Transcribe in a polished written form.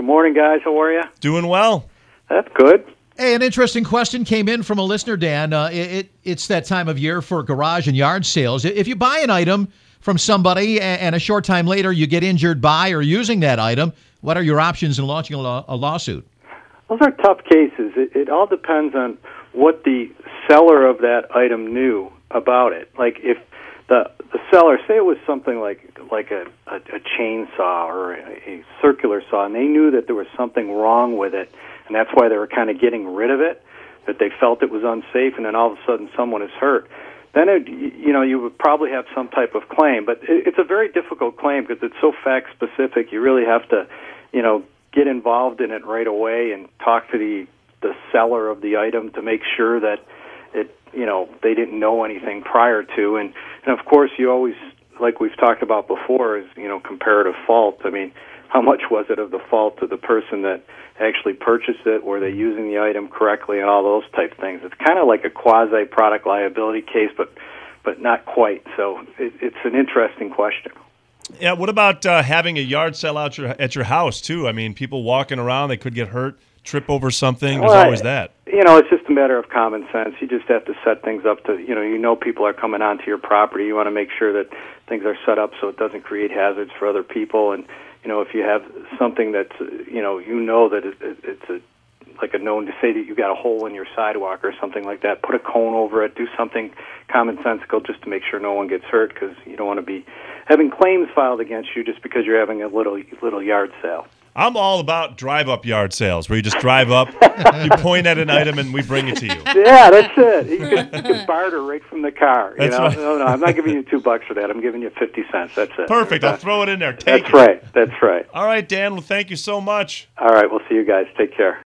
morning, guys. How are you? Doing well. That's good. Hey, an interesting question came in from a listener, Dan. It's that time of year for garage and yard sales. If you buy an item from somebody and a short time later you get injured by or using that item, what are your options in launching a lawsuit? Those are tough cases. It all depends on what the seller of that item knew about it. Like if the seller, say it was something like a chainsaw or a circular saw, and they knew that there was something wrong with it, and that's why they were kind of getting rid of it, that they felt it was unsafe, and then all of a sudden someone is hurt, then you would probably have some type of claim. But it's a very difficult claim because it's so fact-specific. You really have to, get involved in it right away and talk to the seller of the item to make sure that they didn't know anything prior to. And of course, you always, like we've talked about before, is, comparative fault. I mean, how much was it of the fault of the person that actually purchased it? Were they using the item correctly and all those type things? It's kind of like a quasi-product liability case, but not quite. So it's an interesting question. Yeah, what about having a yard sale out at your house, too? I mean, people walking around, they could get hurt, trip over something. There's always that. It's just a matter of common sense. You just have to set things up to, people are coming onto your property. You want to make sure that things are set up so it doesn't create hazards for other people. And, if you have something that's, that it's like a known to say that you got a hole in your sidewalk or something like that, put a cone over it, do something commonsensical just to make sure no one gets hurt, because you don't want to be having claims filed against you just because you're having a little yard sale. I'm all about drive-up yard sales, where you just drive up, you point at an item, and we bring it to you. Yeah, that's it. You can barter right from the car. That's right. No, I'm not giving you $2 for that. I'm giving you 50 cents. That's it. Perfect. I'll throw it in there. That's right. All right, Dan. Well, thank you so much. All right. We'll see you guys. Take care.